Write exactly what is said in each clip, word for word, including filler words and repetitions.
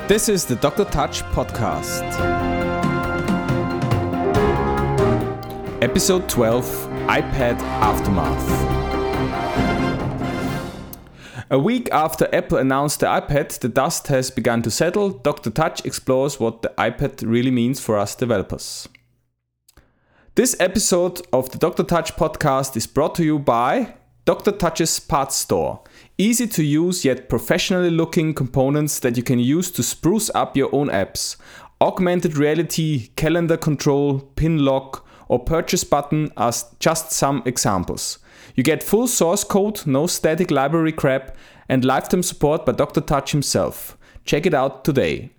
This is the Doctor Touch podcast. Episode twelve, iPad Aftermath. A week after Apple announced the iPad, the dust has begun to settle. Doctor Touch explores what the iPad really means for us developers. This episode of the Doctor Touch podcast is brought to you by Doctor Touch's Parts Store. Easy to use yet professionally looking components that you can use to spruce up your own apps. Augmented reality, calendar control, pin lock, or purchase button are just some examples. You get full source code, no static library crap, and lifetime support by Doctor Touch himself. Check it out today.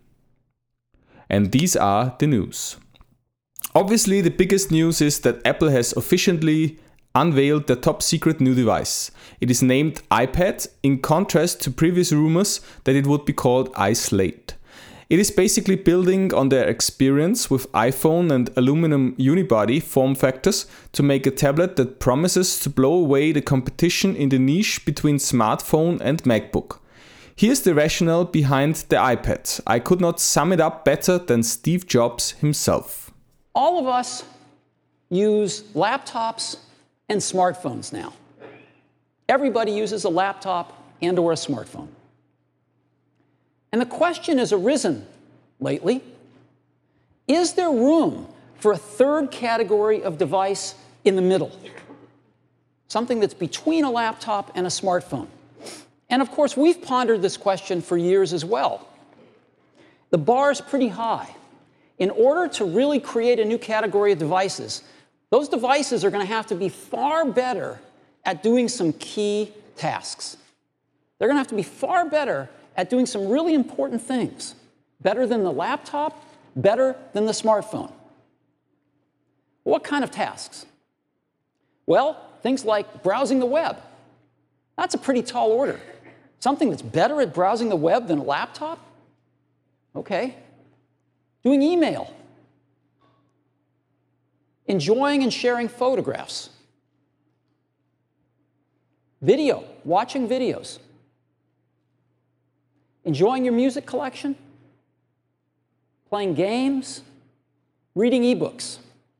And these are the news. Obviously, the biggest news is that Apple has officially unveiled their top secret new device. It is named iPad, in contrast to previous rumors that it would be called iSlate. It is basically building on their experience with iPhone and aluminum unibody form factors to make a tablet that promises to blow away the competition in the niche between smartphone and MacBook. Here's the rationale behind the iPad. I could not sum it up better than Steve Jobs himself. All of us use laptops and smartphones now. Everybody uses a laptop and or a smartphone. And the question has arisen lately, is there room for a third category of device in the middle? Something that's between a laptop and a smartphone. And of course, we've pondered this question for years as well. The bar is pretty high. In order to really create a new category of devices, those devices are going to have to be far better at doing some key tasks. They're going to have to be far better at doing some really important things. Better than the laptop, better than the smartphone. What kind of tasks? Well, things like browsing the web. That's a pretty tall order. Something that's better at browsing the web than a laptop? Okay. Doing email. Enjoying and sharing photographs. Video, watching videos. Enjoying your music collection. Playing games. Reading ebooks.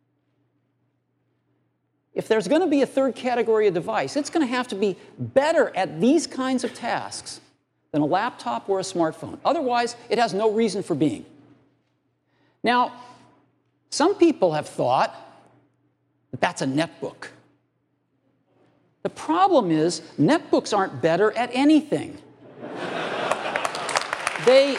If there's going to be a third category of device, it's going to have to be better at these kinds of tasks than a laptop or a smartphone. Otherwise, it has no reason for being. Now, some people have thought that that's a netbook. The problem is, netbooks aren't better at anything. They,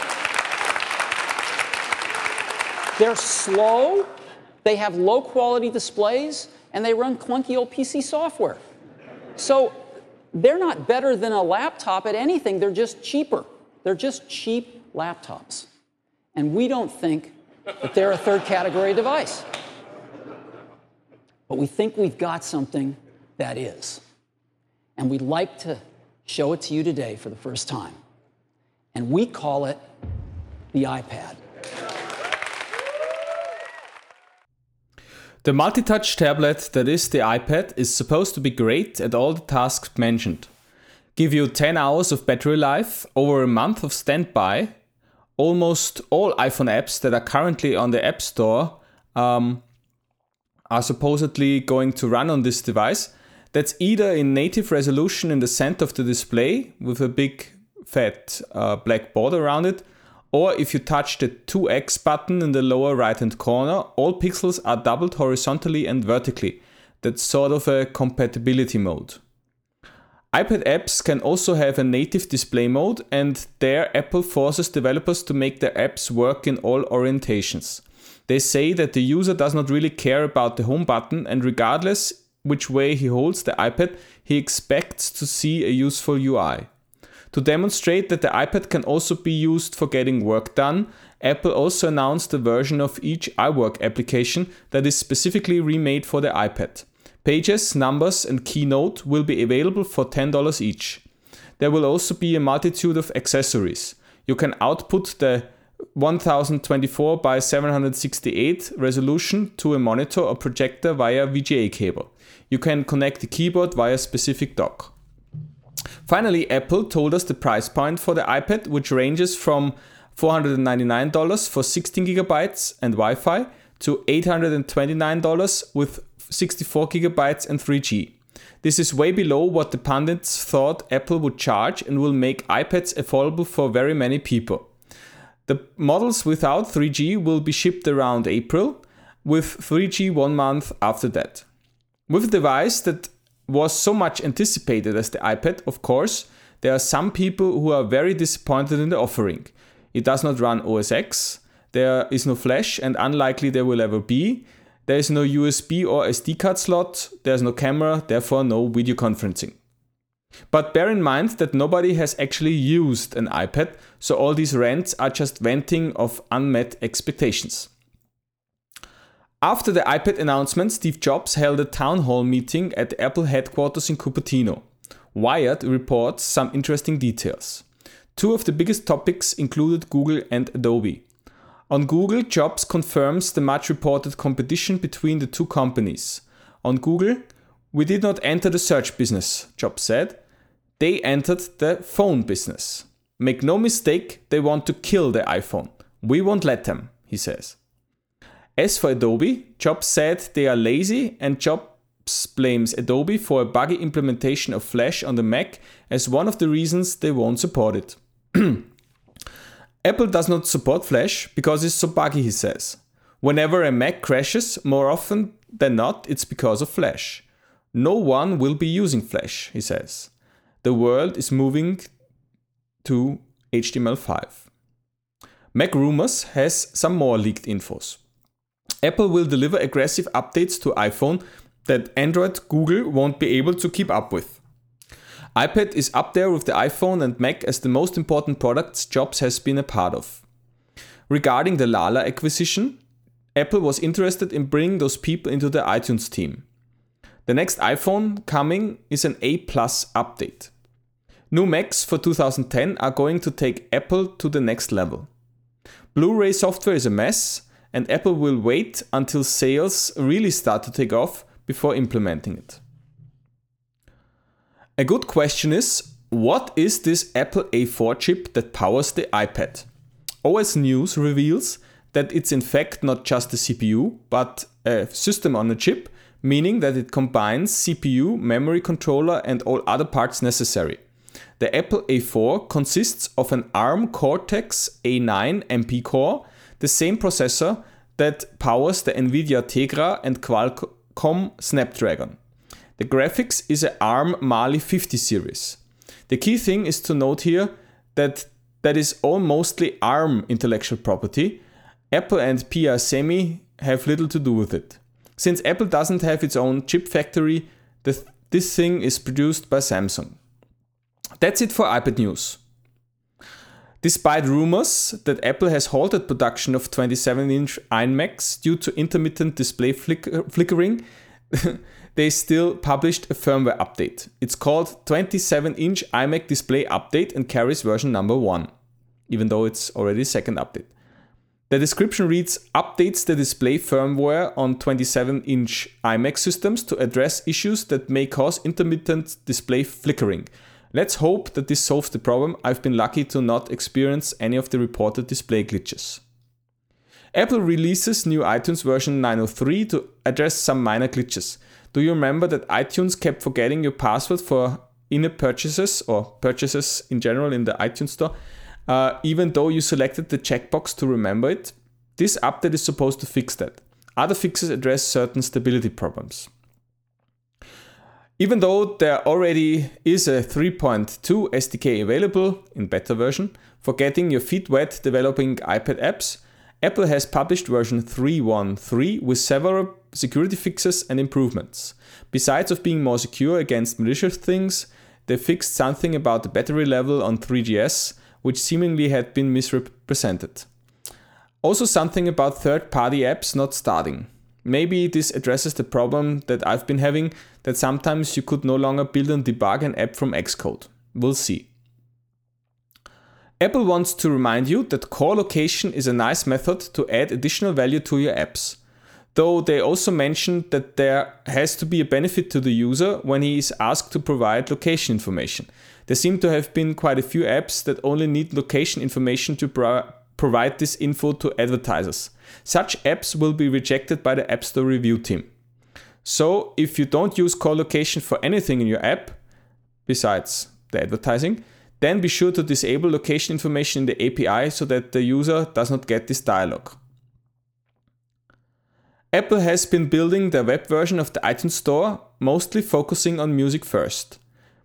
they're slow, they have low-quality displays, and they run clunky old P C software. So they're not better than a laptop at anything, they're just cheaper. They're just cheap laptops. And we don't think that they're a third category device. But we think we've got something that is. And we'd like to show it to you today for the first time. And we call it the iPad. The multi-touch tablet that is the iPad is supposed to be great at all the tasks mentioned. Give you ten hours of battery life, over a month of standby. Almost all iPhone apps that are currently on the App Store um, are supposedly going to run on this device. That's either in native resolution in the center of the display with a big fat uh, black border around it, or if you touch the two X button in the lower right hand corner, all pixels are doubled horizontally and vertically. That's sort of a compatibility mode. iPad apps can also have a native display mode, and there Apple forces developers to make their apps work in all orientations. They say that the user does not really care about the home button, and regardless which way he holds the iPad, he expects to see a useful U I. To demonstrate that the iPad can also be used for getting work done, Apple also announced a version of each iWork application that is specifically remade for the iPad. Pages, Numbers, and Keynote will be available for ten dollars each. There will also be a multitude of accessories. You can output the ten twenty-four by seven sixty-eight resolution to a monitor or projector via V G A cable. You can connect the keyboard via specific dock. Finally, Apple told us the price point for the iPad, which ranges from four hundred ninety-nine dollars for sixteen gigabytes and Wi-Fi, to eight hundred twenty-nine dollars with sixty-four gigabytes and three G. This is way below what the pundits thought Apple would charge and will make iPads affordable for very many people. The models without three G will be shipped around April, with three G one month after that. With a device that was so much anticipated as the iPad, of course, there are some people who are very disappointed in the offering. It does not run O S X, there is no flash, and unlikely there will ever be. There is no U S B or S D card slot, there is no camera, therefore no video conferencing. But bear in mind that nobody has actually used an iPad, so all these rants are just venting of unmet expectations. After the iPad announcement, Steve Jobs held a town hall meeting at the Apple headquarters in Cupertino. Wired reports some interesting details. Two of the biggest topics included Google and Adobe. On Google, Jobs confirms the much reported competition between the two companies. On Google, we did not enter the search business, Jobs said. They entered the phone business. Make no mistake, they want to kill the iPhone. We won't let them, he says. As for Adobe, Jobs said they are lazy, and Jobs blames Adobe for a buggy implementation of Flash on the Mac as one of the reasons they won't support it. Apple does not support Flash because it's so buggy, he says. Whenever a Mac crashes, more often than not, it's because of Flash. No one will be using Flash, he says. The world is moving to H T M L five. MacRumors has some more leaked infos. Apple will deliver aggressive updates to iPhone that Android Google won't be able to keep up with. iPad is up there with the iPhone and Mac as the most important products Jobs has been a part of. Regarding the Lala acquisition, Apple was interested in bringing those people into the iTunes team. The next iPhone coming is an A plus update. New Macs for two thousand ten are going to take Apple to the next level. Blu-ray software is a mess, and Apple will wait until sales really start to take off before implementing it. A good question is, what is this Apple A four chip that powers the iPad? O S News reveals that it's in fact not just a C P U, but a system on a chip, meaning that it combines C P U, memory controller, and all other parts necessary. The Apple A four consists of an ARM Cortex A nine M P core, the same processor that powers the NVIDIA Tegra and Qualcomm Snapdragon. The graphics is a ARM Mali fifty series. The key thing is to note here that that is all mostly ARM intellectual property. Apple and P R Semi have little to do with it. Since Apple doesn't have its own chip factory, the, this thing is produced by Samsung. That's it for iPad news. Despite rumors that Apple has halted production of twenty-seven inch iMacs due to intermittent display flicker- flickering, they still published a firmware update. It's called twenty-seven inch iMac Display Update and carries version number one, even though it's already second update. The description reads, updates the display firmware on twenty-seven inch iMac systems to address issues that may cause intermittent display flickering. Let's hope that this solves the problem. I've been lucky to not experience any of the reported display glitches. Apple releases new iTunes version nine oh three to address some minor glitches. Do you remember that iTunes kept forgetting your password for in-app purchases or purchases in general in the iTunes store, uh, even though you selected the checkbox to remember it? This update is supposed to fix that. Other fixes address certain stability problems. Even though there already is a three point two S D K available in beta version for getting your feet wet developing iPad apps, Apple has published version three point thirteen with several security fixes and improvements. Besides of being more secure against malicious things, they fixed something about the battery level on three G S, which seemingly had been misrepresented. Also something about third-party apps not starting. Maybe this addresses the problem that I've been having, that sometimes you could no longer build and debug an app from Xcode. We'll see. Apple wants to remind you that core location is a nice method to add additional value to your apps. Though they also mentioned that there has to be a benefit to the user when he is asked to provide location information. There seem to have been quite a few apps that only need location information to pro- provide this info to advertisers. Such apps will be rejected by the App Store review team. So if you don't use call location for anything in your app, besides the advertising, then be sure to disable location information in the A P I so that the user does not get this dialog. Apple has been building their web version of the iTunes Store, mostly focusing on music first.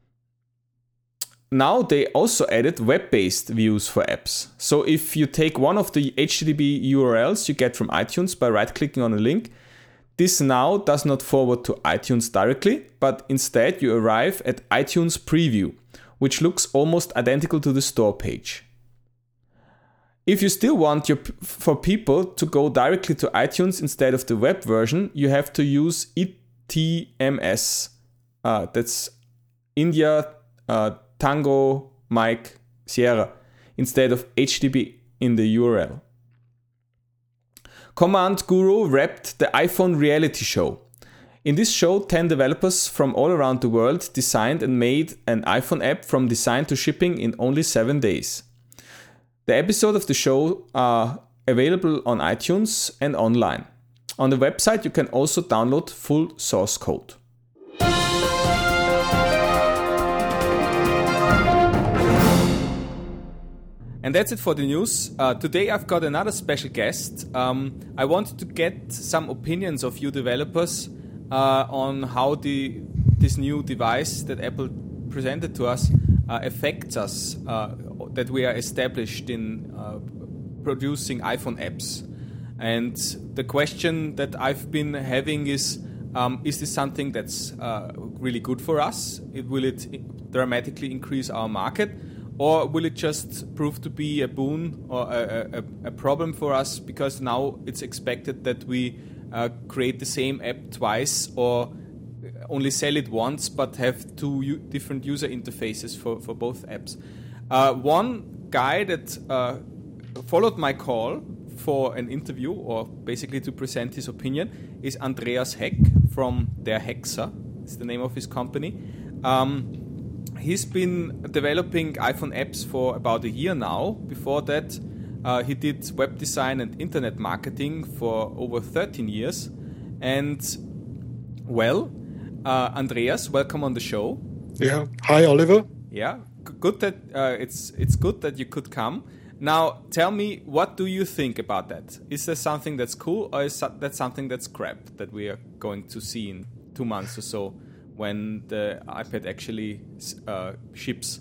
Now they also added web-based views for apps. So if you take one of the H T T P U R Ls you get from iTunes by right-clicking on a link, this now does not forward to iTunes directly, but instead you arrive at iTunes Preview, which looks almost identical to the store page. If you still want your, for people to go directly to iTunes instead of the web version, you have to use I T M S. Uh, that's India, uh, Tango, Mike, Sierra, instead of H T T P in the U R L. Command Guru wrapped the iPhone reality show. In this show, ten developers from all around the world designed and made an iPhone app from design to shipping in only seven days. The episodes of the show are available on iTunes and online. On the website, you can also download full source code. And that's it for the news. Uh, today I've got another special guest. Um, I wanted to get some opinions of you developers uh, on how the this new device that Apple presented to us uh, affects us, uh, that we are established in uh, producing iPhone apps. And the question that I've been having is, um, is this something that's uh, really good for us? It, will it dramatically increase our market? Or will it just prove to be a boon or a, a, a problem for us because now it's expected that we uh, create the same app twice or only sell it once but have two u- different user interfaces for, for both apps? Uh, one guy that uh, followed my call for an interview or basically to present his opinion is Andreas Heck from Der Hexer. It's the name of his company. Um, He's been developing iPhone apps for about a year now. Before that, uh, he did web design and internet marketing for over thirteen years. And, well, uh, Andreas, welcome on the show. Yeah. Hi, Oliver. Yeah. Good that uh, it's it's good that you could come. Now, tell me, what do you think about that? Is there something that's cool, or is that something that's crap that we are going to see in two months or so? When the iPad actually uh, ships?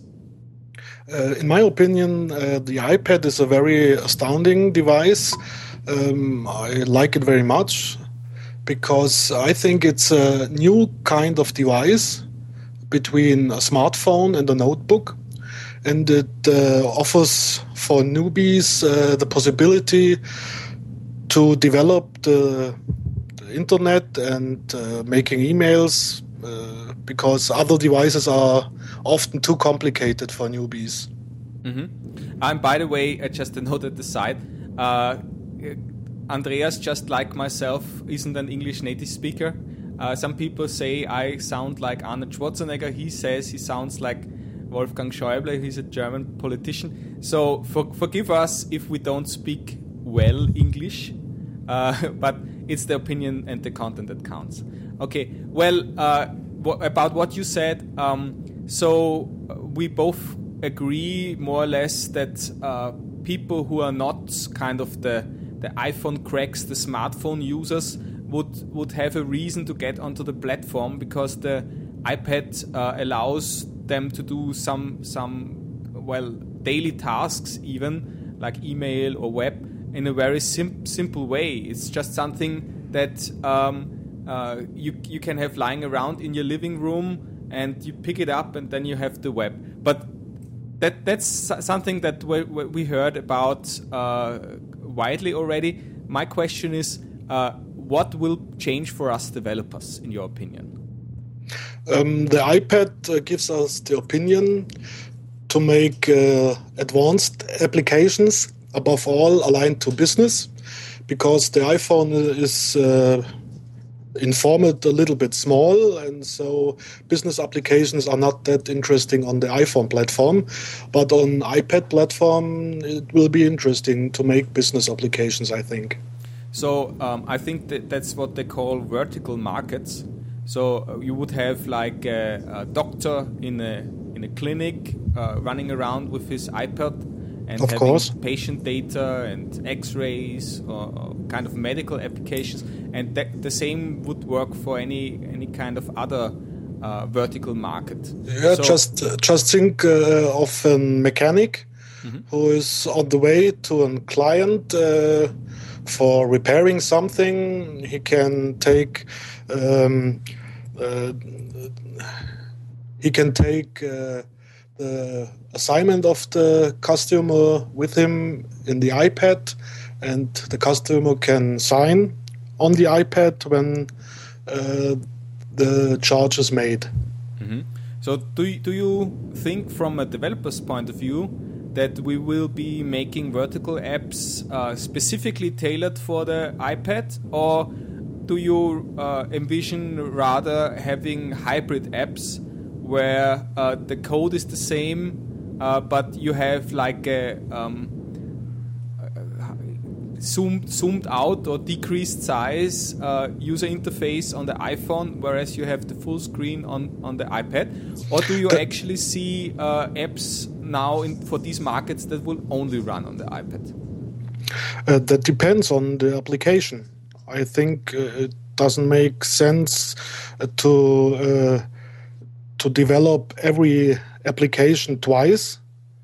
Uh, in my opinion, uh, the iPad is a very astounding device. Um, I like it very much because I think it's a new kind of device between a smartphone and a notebook. And it uh, offers for newbies uh, the possibility to develop the, the internet and uh, making emails, Uh, because other devices are often too complicated for newbies. Mm-hmm. And by the way, uh, just a note at the side, uh, Andreas, just like myself, isn't an English native speaker. Uh, some people say I sound like Arnold Schwarzenegger. He says he sounds like Wolfgang Schäuble. He's a German politician. So for, forgive us if we don't speak well English, uh, but it's the opinion and the content that counts. Okay, well, uh, w- about what you said, um, so we both agree more or less that uh, people who are not kind of the, the iPhone cracks, the smartphone users, would, would have a reason to get onto the platform because the iPad uh, allows them to do some, some, well, daily tasks even, like email or web, in a very sim- simple way. It's just something that... Um, Uh, you you can have lying around in your living room and you pick it up and then you have the web. But that that's something that we, we heard about uh, widely already. My question is, uh, what will change for us developers, in your opinion? Um, the iPad uh, gives us the opinion to make uh, advanced applications, above all aligned to business, because the iPhone is... Uh, in format a little bit small, and so business applications are not that interesting on the iPhone platform. But on iPad platform, it will be interesting to make business applications, I think. So um, I think that that's what they call vertical markets. So uh, you would have like a, a doctor in a in a clinic uh, running around with his iPad and of having course. patient data and X-rays or, or kind of medical applications, and that, the same would work for any any kind of other uh, vertical market. Yeah, so, just uh, just think uh, of a mechanic mm-hmm. who is on the way to a client uh, for repairing something. He can take um, uh, he can take uh, the assignment of the customer with him in the iPad, and the customer can sign on the iPad when uh, the charge is made. Mm-hmm. So do you, do you think from a developer's point of view that we will be making vertical apps uh, specifically tailored for the iPad, or do you uh, envision rather having hybrid apps where uh, the code is the same, uh, but you have like a um, zoomed zoomed out or decreased size uh, user interface on the iPhone, whereas you have the full screen on, on the iPad? Or do you actually see uh, apps now in, for these markets that will only run on the iPad? Uh, that depends on the application. I think uh, it doesn't make sense uh, to uh, to develop every application twice.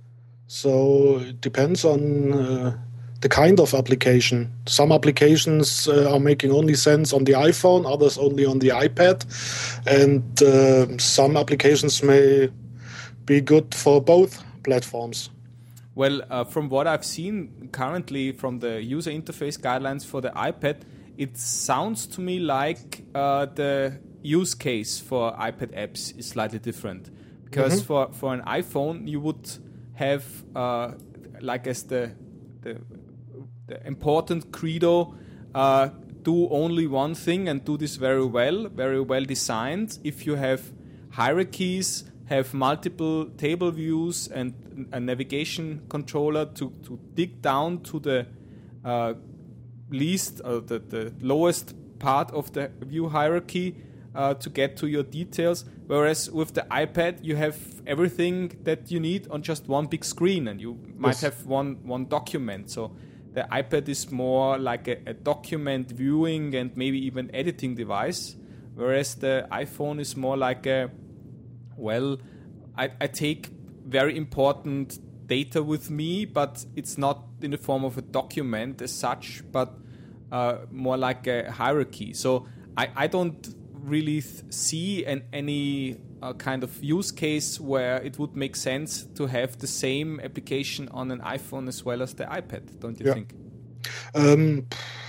So it depends on uh, the kind of application. Some applications uh, are making only sense on the iPhone, others only on the iPad, and uh, some applications may be good for both platforms. Well, uh, from what I've seen currently from the user interface guidelines for the iPad, it sounds to me like uh, the use case for iPad apps is slightly different. Because mm-hmm. for, for an iPhone, you would have, uh, like as the, the, the important credo, uh, do only one thing and do this very well, very well designed. If you have hierarchies, have multiple table views and a navigation controller to, to dig down to the uh, least or the, the lowest part of the view hierarchy uh, to get to your details. Whereas with the iPad, you have everything that you need on just one big screen, and you might yes. have one, one document. So the iPad is more like a, a document viewing and maybe even editing device, whereas the iPhone is more like a, well, I, I take very important data with me, but it's not in the form of a document as such, but uh, more like a hierarchy. So I, I don't really th- see an, any uh, kind of use case where it would make sense to have the same application on an iPhone as well as the iPad, don't you yeah. think? Um,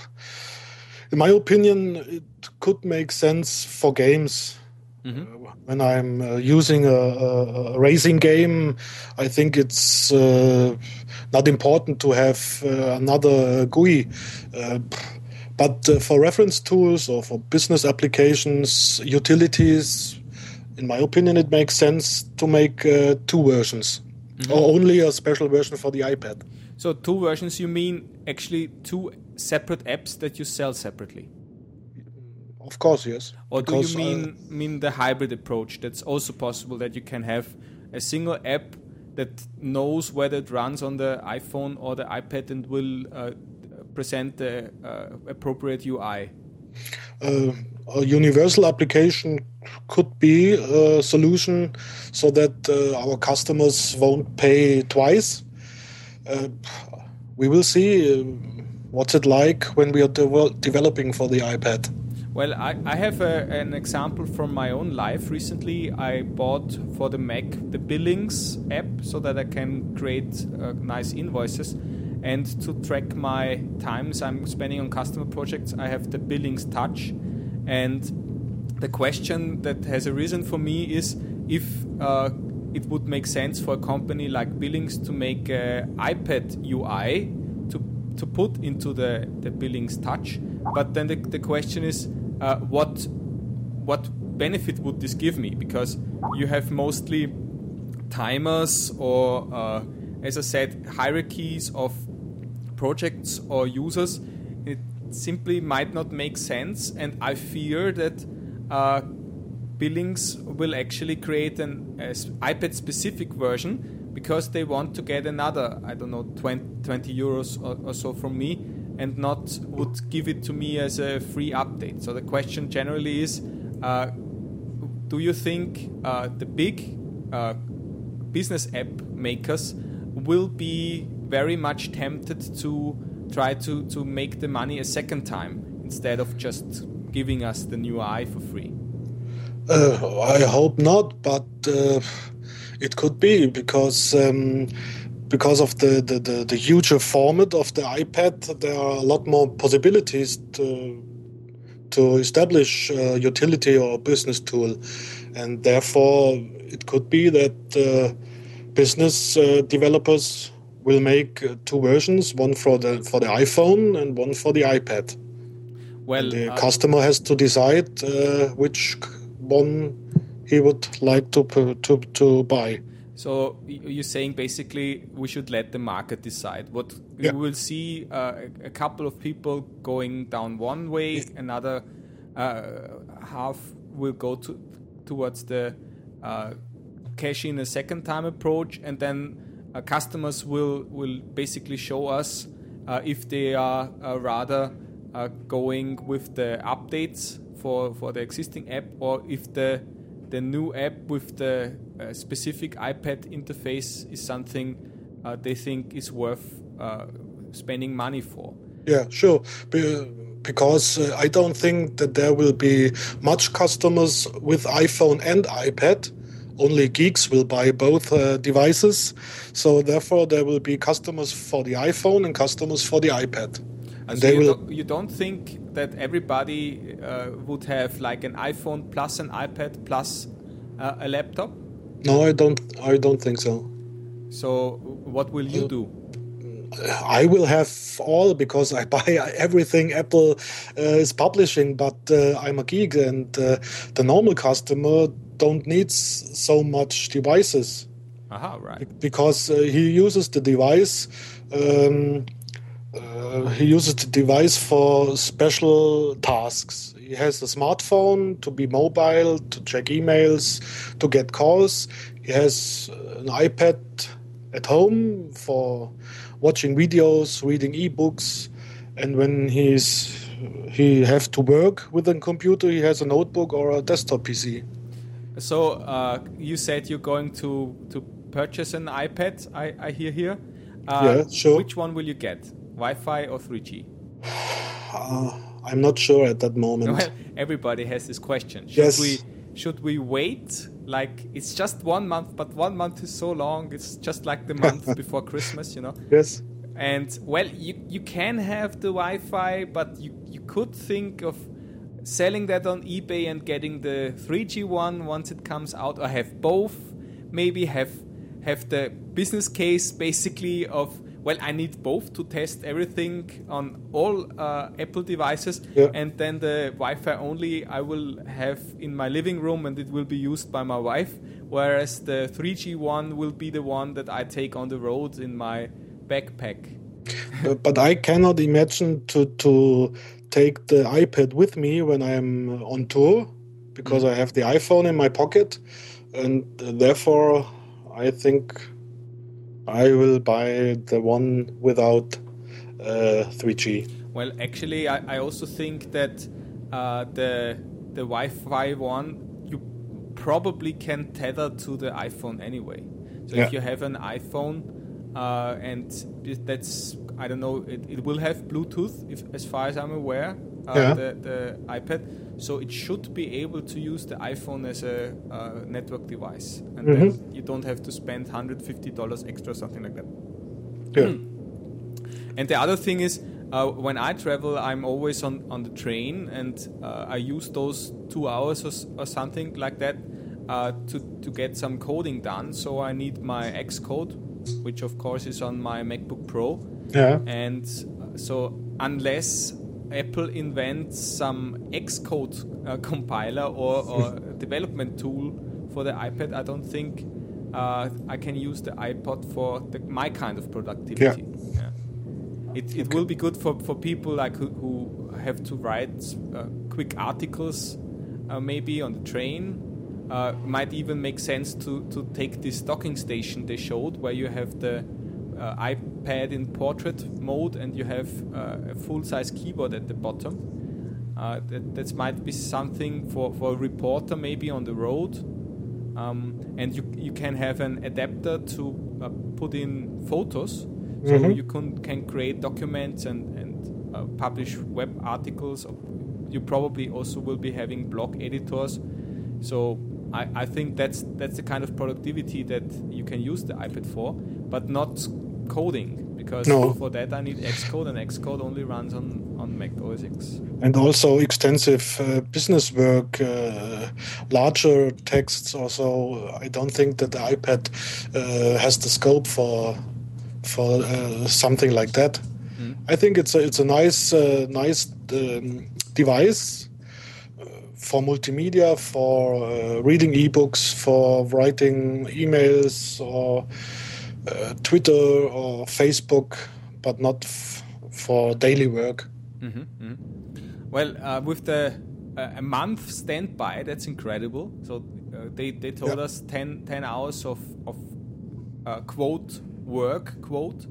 in my opinion, it could make sense for games. Mm-hmm. Uh, when I'm uh, using a, a, a racing game, I think it's uh, not important to have uh, another G U I. Uh, but uh, for reference tools or for business applications, utilities, in my opinion, it makes sense to make uh, two versions, mm-hmm. or only a special version for the iPad. So two versions, you mean actually two separate apps that you sell separately? Of course, yes. Or because, do you mean uh, mean the hybrid approach? That's also possible, that you can have a single app that knows whether it runs on the iPhone or the iPad and will uh, present the uh, appropriate U I. Uh, a universal application could be a solution so that uh, our customers won't pay twice. Uh, we will see uh, what's it like when we are de- developing for the iPad. Well, I, I have a, an example from my own life. Recently, I bought for the Mac the Billings app so that I can create uh, nice invoices. And to track my times I'm spending on customer projects, I have the Billings Touch. And the question that has arisen for me is if uh, it would make sense for a company like Billings to make an iPad U I to to put into the, the Billings Touch. But then the, the question is, uh, what what benefit would this give me? Because you have mostly timers or, uh, as I said, hierarchies of projects or users. It simply might not make sense, and I fear that uh, Billings will actually create an iPad-specific version because they want to get another, I don't know, twenty, twenty euros or, or so from me, and not would give it to me as a free update. So the question generally is, uh, do you think uh, the big uh, business app makers will be very much tempted to try to, to make the money a second time instead of just giving us the new eye for free? Uh, I hope not, but uh, it could be because um, because of the, the, the, the huger format of the iPad, there are a lot more possibilities to to establish a utility or a business tool, and therefore it could be that uh, business uh, developers will make uh, two versions, one for the for the iPhone and one for the iPad. Well, and the uh, customer has to decide uh, which one he would like to to to buy. So you're saying basically we should let the market decide. What Yeah. we will see uh, a couple of people going down one way, another uh, half will go to towards the uh, cash in a second time approach, and then uh, customers will will basically show us uh, if they are uh, rather uh, going with the updates for for the existing app, or if the the new app with the uh, specific iPad interface is something uh, they think is worth uh, spending money for. Yeah, sure. Be- because uh, I don't think that there will be much customers with iPhone and iPad. Only geeks will buy both uh, devices. So therefore, there will be customers for the iPhone and customers for the iPad. And So they you, will. don't, you don't think that everybody uh, would have like an iPhone plus an iPad plus uh, a laptop? No, I don't. I don't think so. So what will you do? I will have all because I buy everything Apple uh, is publishing, but uh, I'm a geek, and uh, the normal customer don't need s- so much devices. Aha, right. Because uh, he uses the device. Um, uh, he uses the device for special tasks. He has a smartphone to be mobile, to check emails, to get calls. He has an iPad at home for watching videos, reading ebooks, and when he's he have to work with a computer, he has a notebook or a desktop P C. So uh, you said you're going to, to purchase an iPad, I, I hear here. Uh, Yeah, sure. Which one will you get? Wi-Fi or three G? Uh, I'm not sure at that moment. Well, everybody has this question. Should Yes. we should we wait? Like, it's just one month, but one month is so long. It's just like the month before Christmas, you know? Yes. And, well, you, you can have the Wi-Fi, but you, you could think of selling that on eBay and getting the three G one once it comes out, or have both. Maybe have have the business case basically of, well, I need both to test everything on all uh, Apple devices, Yeah. and then the Wi-Fi only I will have in my living room, and it will be used by my wife, whereas the three G one will be the one that I take on the road in my backpack. Uh, but I cannot imagine to to take the iPad with me when I'm on tour, because I have the iPhone in my pocket, and uh, therefore I think I will buy the one without uh, three G. Well, actually, I, I also think that uh, the the Wi-Fi one you probably can tether to the iPhone anyway. So Yeah. if you have an iPhone uh, and that's, I don't know, it, it will have Bluetooth, if, as far as I'm aware, uh, Yeah. the, the iPad. So it should be able to use the iPhone as a uh, network device. And Mhm. then you don't have to spend one hundred fifty dollars extra, something like that. Yeah. And the other thing is, uh, when I travel, I'm always on, on the train, and uh, I use those two hours or, s- or something like that uh, to, to get some coding done. So I need my Xcode, which of course is on my MacBook Pro. Yeah. And uh, so unless Apple invents some Xcode uh, compiler or, or development tool for the iPad, I don't think uh, I can use the iPod for the, my kind of productivity. Yeah. Yeah. It, it will be good for, for people like who, who have to write uh, quick articles, uh, maybe on the train. Uh, might even make sense to, to take this docking station they showed, where you have the uh, iPad in portrait mode and you have uh, a full-size keyboard at the bottom. Uh, that that might be something for, for a reporter maybe on the road. Um, and you you can have an adapter to uh, put in photos. So mm-hmm. you can, can create documents and, and uh, publish web articles. You probably also will be having blog editors. So I, I think that's that's the kind of productivity that you can use the iPad for, but not coding, because no. for that I need Xcode, and Xcode only runs on, on Mac O S X. And also extensive uh, business work, uh, larger texts also. I don't think that the iPad uh, has the scope for for uh, something like that. Mm. I think it's a, it's a nice uh, nice um, device uh, for multimedia, for uh, reading ebooks, for writing emails or uh, Twitter or Facebook, but not f- for daily work. Mm-hmm, mm-hmm. Well, uh, with the uh, a month standby, that's incredible. So uh, they they told yeah. us ten, ten hours of of uh, quote. work quote,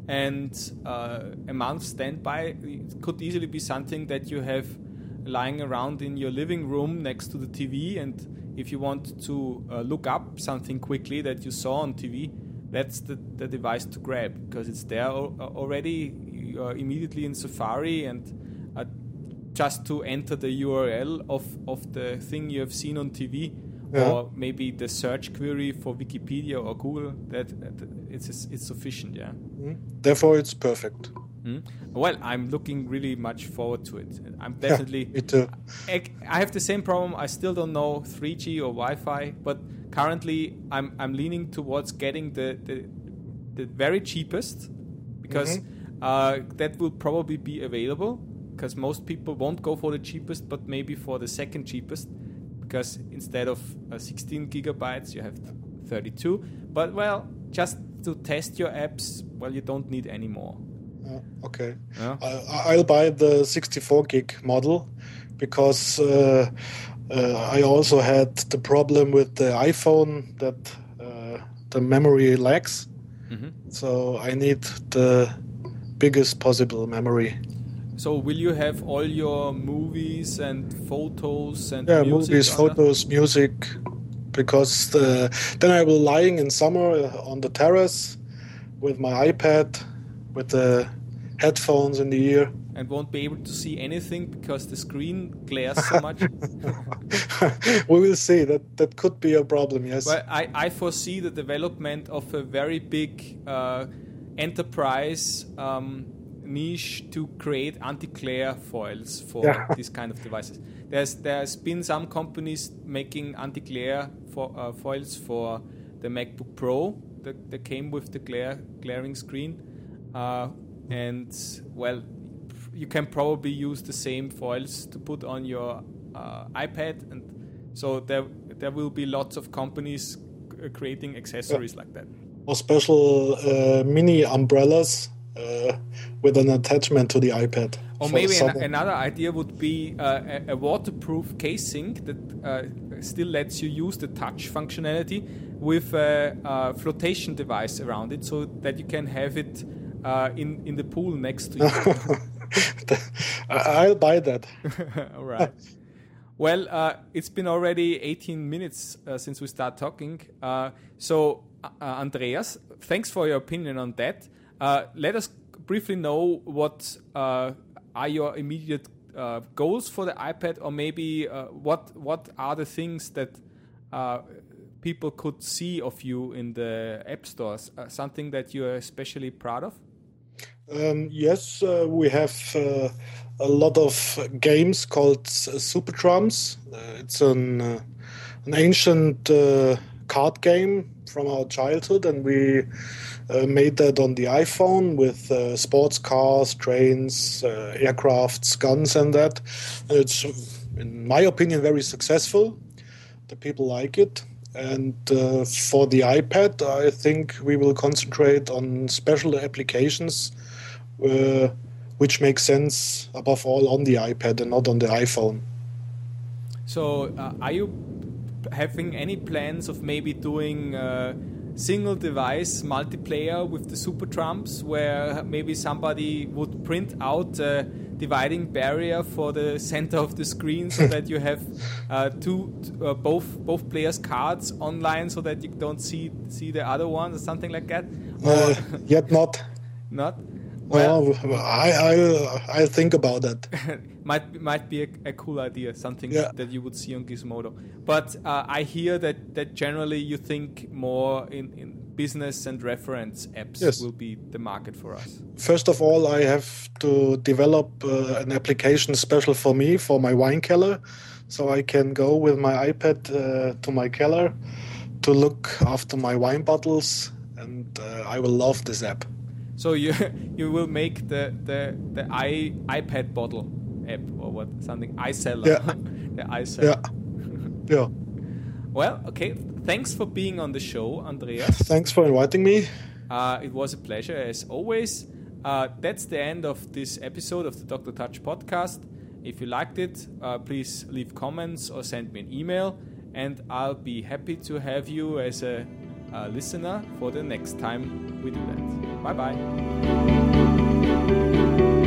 and uh, a month standby. It could easily be something that you have lying around in your living room next to the T V, and if you want to uh, look up something quickly that you saw on T V, that's the, the device to grab, because it's there already. You are immediately in Safari, and uh, just to enter the U R L of, of the thing you have seen on T V, yeah. or maybe the search query for Wikipedia or Google, that, that it's it's sufficient, yeah. Mm. Therefore, it's perfect. Mm. Well, I'm looking really much forward to it. I'm definitely. Yeah, me too. I, I have the same problem. I still don't know three G or Wi-Fi, but currently I'm I'm leaning towards getting the the, the very cheapest, because mm-hmm. uh, that will probably be available. Because most people won't go for the cheapest, but maybe for the second cheapest. Because instead of uh, sixteen gigabytes, you have thirty-two. But, well, just to test your apps, well, you don't need any more. Uh, okay. Yeah. I, I'll buy the sixty-four gig model, because uh, uh, I also had the problem with the iPhone that uh, the memory lags. Mm-hmm. So I need the biggest possible memory. So will you have all your movies and photos and yeah, music? movies, photos, that? music, because the, then I will lying in summer on the terrace with my iPad, with the headphones in the ear. And won't be able to see anything because the screen glares so much? We will see. That that could be a problem, yes. Well, I, I foresee the development of a very big uh, enterprise um, niche to create anti-glare foils for yeah. these kind of devices. There's there's been some companies making anti-glare for, uh, foils for the MacBook Pro that, that came with the glare glaring screen, uh, and well, you can probably use the same foils to put on your uh, iPad, and so there there will be lots of companies c- creating accessories yeah. like that. Or special uh, mini umbrellas. Uh, with an attachment to the iPad. Or maybe an, another idea would be uh, a, a waterproof casing that uh, still lets you use the touch functionality with a, a flotation device around it, so that you can have it uh, in, in the pool next to you. I'll buy that. All right. Well, uh, it's been already eighteen minutes uh, since we start talking. Uh, so, uh, Andreas, thanks for your opinion on that. Uh, let us briefly know what uh, are your immediate uh, goals for the iPad, or maybe uh, what what are the things that uh, people could see of you in the app stores? Uh, something that you are especially proud of? Um, yes, uh, we have uh, a lot of games called uh, Super Drums. Uh, it's an uh, an ancient uh, card game from our childhood, and we uh, made that on the iPhone with uh, sports cars, trains, uh, aircrafts, guns, and that. And it's, in my opinion, very successful. The people like it. And uh, for the iPad, I think we will concentrate on special applications uh, which make sense above all on the iPad and not on the iPhone. So uh, are you having any plans of maybe doing uh, single device multiplayer with the Super Trumps, where maybe somebody would print out a dividing barrier for the center of the screen so that you have uh, two uh, both both players' cards online so that you don't see see the other one or something like that? Uh, yet not. Not? Well, well I I I think about that. might might be a, a cool idea, something yeah. that you would see on Gizmodo. But uh, I hear that, that generally you think more in, in business and reference apps yes. will be the market for us. First of all, I have to develop uh, an application special for me for my wine cellar, so I can go with my iPad uh, to my cellar to look after my wine bottles, and uh, I will love this app. So you you will make the the the i iPad bottle app or what something iSeller. Yeah. The iSeller. Yeah. Yeah. Well, okay. Thanks for being on the show, Andreas. Thanks for inviting me. Uh, it was a pleasure as always. Uh, that's the end of this episode of the Doctor Touch podcast. If you liked it, uh, please leave comments or send me an email, and I'll be happy to have you as a, a listener for the next time we do that. Bye bye.